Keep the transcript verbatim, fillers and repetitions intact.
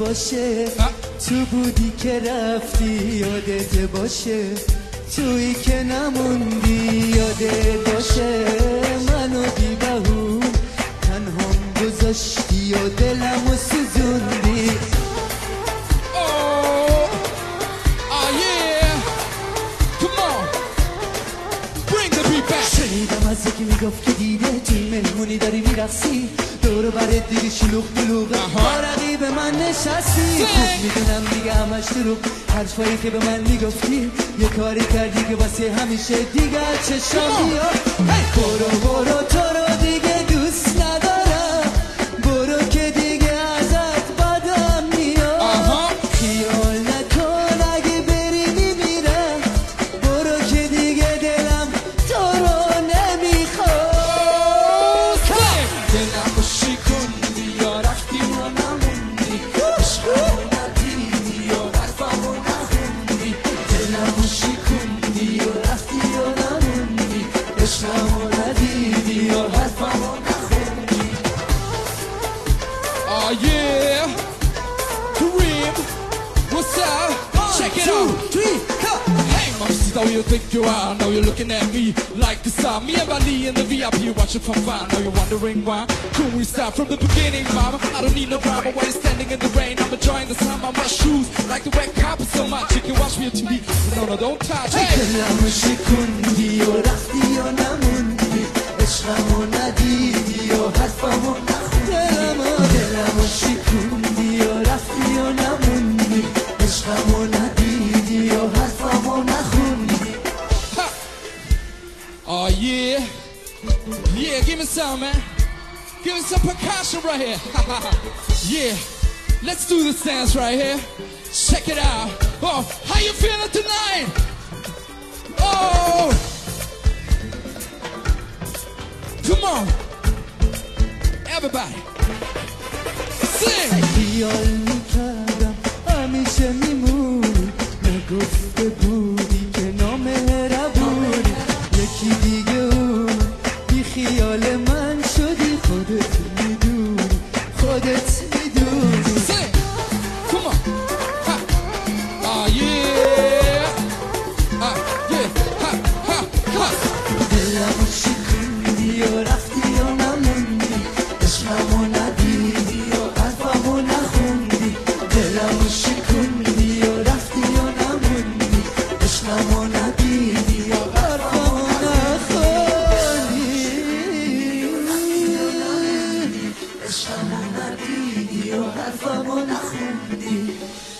باشه تو بودی که رفتی یادت باشه تویی که نموندی یادت باشه منو بی بهون تنهام گذاشتی و دلمو سوزوندی شنیدم از یکی میگفت که دیده توی مهمونی داری میرقصی دورو برات دیگه شلوغ بلوغه با رقیب من نشستی خوب میدونم دیگه همش دروغ حرفایی که به من میگفتی یه کاری کردی که واسه همیشه دیگه چشام بیاد برو برو تو رو دیگه دوست ندارم برو که دیگه ازت بدم میاد خیال نکن اگه بری میمیرم برو که دیگه دلم تو رو نمیخواد دلم شکوندی یا رفتی و نموندی عشقمو ندیدی یا حرفمو نخوندی دلم شکوندی یا رفتی و نموندی عشقمو ندیدی یا حرفمو نخوندی Oh yeah, Kareem, what's up? Check it out. three, Hey, mamacita, who you think you are? Now you're looking at me like the star. Me and Bali in the V I P watching from far. Now you're wondering why? Could we start from the beginning, mama? I don't need no drama while you're standing in the rain. I'm enjoying the sun on my shoes, like the wet carpet so much you can watch me on T V. No, no, don't touch. Hey. دلمو شکوندی و رفتی و نموندی عشقمو ندیدی و حرفمو نخوندی دلمو شکوندی و رفتی و نموندی عشقمو ندیدی و حرفمو نخوندی Oh yeah, yeah, give me some, man. Give me some percussion right here. Yeah, let's do this dance right here. Check it out. Oh, how you feeling tonight? Oh, come on, everybody, sing. خیال میکردم همیشه میمونی نگفته بودی که نامهربونی یکی دیگه اون بی خیال من شدی خودت میدونی خودت میدونی Sing. Come on. Ha. Oh yeah. Ah, yeah. Ha, ha, ha. دلمو شکوندی و رفتی و نموندی عشقمو ندیدی و حرفمو نخوندی دلمو شکوندی و رفتی و نموندی عشقمو ندیدی و حرفمو نخوندی عشقمو ندیدی و حرفمو نخوندی